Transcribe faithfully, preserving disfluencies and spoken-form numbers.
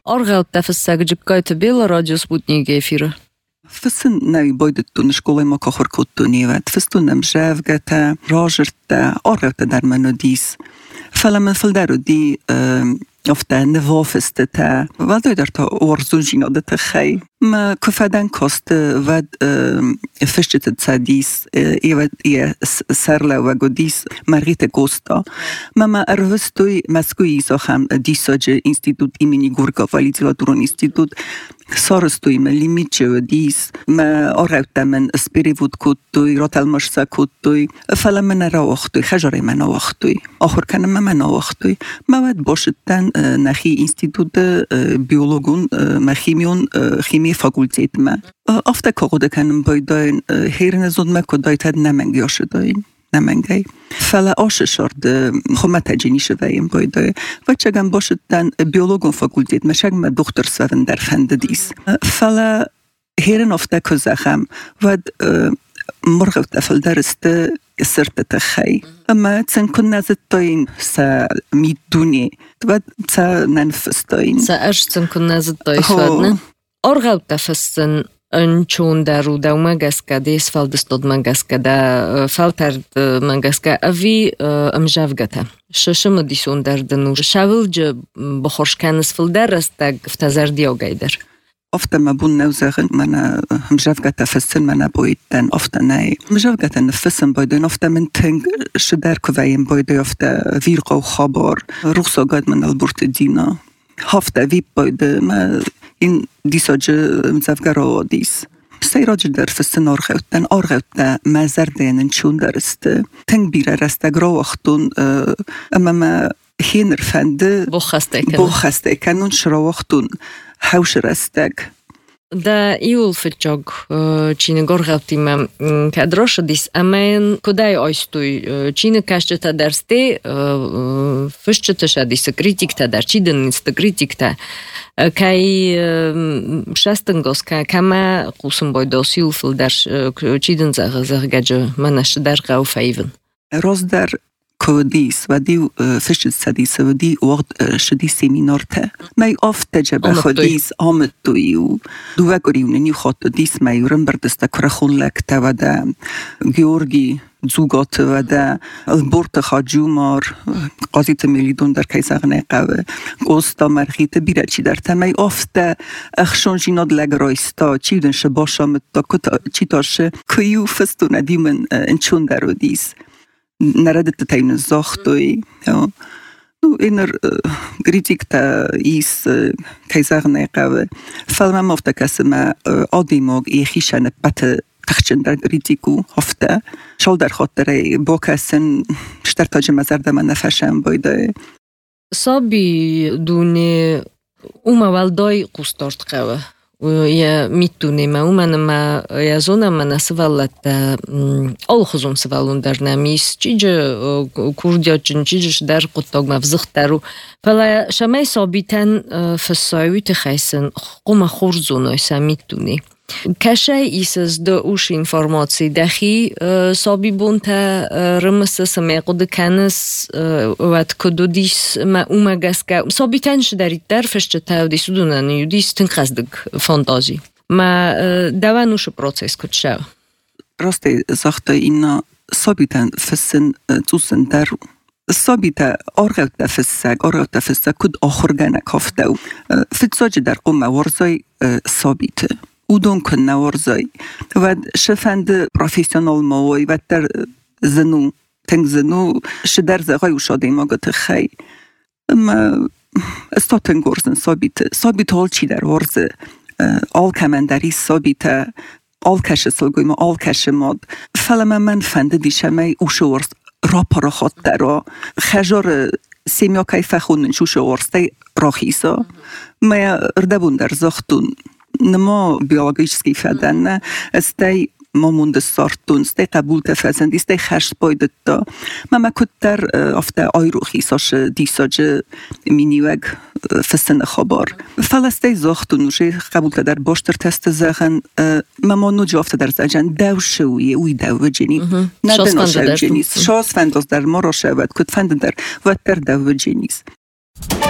Оргал тафсаг джиккайта бела радио Спутник эфира. Фсэн нави бойдтун школой ма кохоркуттуниват фстунам жавгата рожерта оргата дар манодис фаламен фалдаруди ofta nivåfestete vad det där årzunjina det tjej men kufadan kost vad första tsadis evet är serla och godis marita costa mama arvstoi maskui så ham disoje institut imeni Gurkova literaturni institut sorstoi me limiche dis ma orauta men spirivut kutui rotalmoshsa kutui falamen rawachtui khajari men wachtui akhir kan men wachtui ma vad boshtan نخی انستیتوت بیولوژون مخیمیون خیمی فاکولتیت ما افته کاغده کنم باید هرن زود مکودای تد نمنگی آشداین نمنگی فلا آش شرد خمت جنیش ویم باید و چگم باشد تن بیولوژون فاکولتیت مشگ ما دکتر سوون در فند دیس فلا هرن افته کزخم و مرغ تفل درست سرت تخی اما تن كنا زتاين سا ميدوني تبد سا ننفستاين سا اش تن كنا زتاين شادنا أرغب تفستن انچون درو دو مگسکا دیس فالدستود مگسکا دا فالترد مگسکا اوی امجافگتا ششم دیسون دردنو شاول جا بخورشکنس فالدرستگ فتزر دیوگیدر ofta ma bun neuzagen mana mjavgata fessen mana boyten ofta nej mjavgata nefessen boyden ofta men teng shder kvayen boyde ofta virqa و khabar ruxsa gad man alburte dina hafta vip boyde ma in disage mjavgara dis Stay Roger der fessen orgeuten orgeuta ma zardenen chunderst teng bira rasta groachtun amma ma هینر فنده بخسته کن بخسته کنون شراوختون حوش رستگ دا ایول فتجاگ چینه گرگوتی من کدراش دیس اما کدای آیستوی چینه کشته تا درسته فشته تشه دیس کریتیک تا در چیدن نیست کریتیک تا کای شستنگوس که کما قوسم باید آسیل فل در چیدن زغ زغ گجه منش در غو فیون روز در کودیس و دیو فشت سدیس و دی وقت شدی سیمینارته می افت جبه خودیس آمد توی و دو وگری و ننیو خود دیس می ورم بردسته کرخون لکته و ده گیورگی زوگات و ده البورت خاجو مار قاضیت میلیدون در کیساغنه قوه گوستا مرخیت بیره چی در تمی افت اخشون جیناد لگ رایستا چی دنش باشامد تا چی تاشه کیو فستو ندیمن انچون در و دیس نردت تاين الزاختوي نو إنر كريتيك تا إيس كيزاغنا قاوة فالما مفتا كاسما آديموغ إيخيشان بات تخشن در كريتيكو هفتا شال در خاطره با كاسن شترتا جمزر دما نفشن بايدا صابي دوني اوما والداي قوستارت قاوة Я митунема уманама я зона мана свалата алхузум свалун дар намис чиже курдячин чиже дар қуттагма взхтару фала шамай сабитан фсайвит хайсен қума хурзуной самитуни кашай исаз до уш информации дахи сабибунта рмс самеқуд канас ват кодудис ма умагаска сабитан шдарит дар фешчата ди судунан юдис тинқаздык фантазии ма давануш процесс куча расте захта инна сабитан фсен цусен дару الصابتة أرغوت فسك أرغوت فسك كد آخر جنك هفتو فتزاج در قم ورزاي صابتة ودون كنا ورزاي ود شفند بروفيسيونال موي ود در زنو تنگ زنو شدر زغاي وشادي ما قد خي اما استاتن غورزن صابتة صابتة هول چي در ورزه آل کمندری صابتة آل کش سلگوی ما آل کش ماد فلما من فنده دیشمه اوشو ورز را پرا خود درا خجار سیمیا کیفه خونن شوشو ورسته راخیسا ما اردبون در زختون نما بیولوژیسکی فدن استی ماموند سارتون استی قبول تفزند استی خشت بایدت دا ما کتر افته آی روخیساش دیساج مینیوگ فسن خبار فلستی زختون نوشه قبول تدر باشتر تست زغن ما نو جافته در زجن دو شویه وی دو جنی ندنا شو جنیس شاس فنداز در ما را شود کت فند در و در دو جنیس